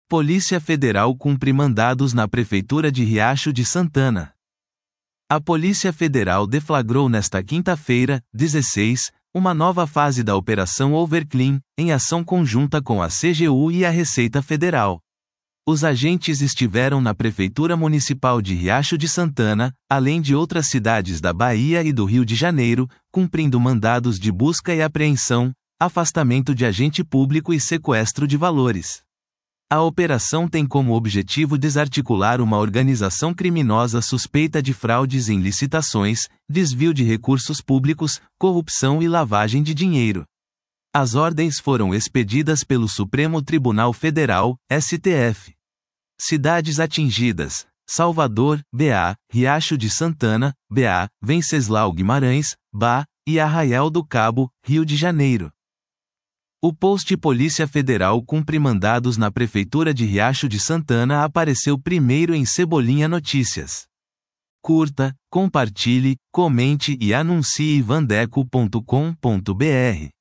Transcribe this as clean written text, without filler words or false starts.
Polícia Federal cumpre mandados na Prefeitura de Riacho de Santana. A Polícia Federal deflagrou nesta quinta-feira, 16, uma nova fase da Operação Overclean, em ação conjunta com a CGU e a Receita Federal. Os agentes estiveram na Prefeitura Municipal de Riacho de Santana, além de outras cidades da Bahia e do Rio de Janeiro, cumprindo mandados de busca e apreensão, afastamento de agente público e sequestro de valores. A operação tem como objetivo desarticular uma organização criminosa suspeita de fraudes em licitações, desvio de recursos públicos, corrupção e lavagem de dinheiro. As ordens foram expedidas pelo Supremo Tribunal Federal, STF. Cidades atingidas: Salvador, BA, Riacho de Santana, BA, Venceslau Guimarães, BA, e Arraial do Cabo, Rio de Janeiro. O post Polícia Federal cumpre mandados na Prefeitura de Riacho de Santana apareceu primeiro em Cebolinha Notícias. Curta, compartilhe, comente e anuncie vandeco.com.br.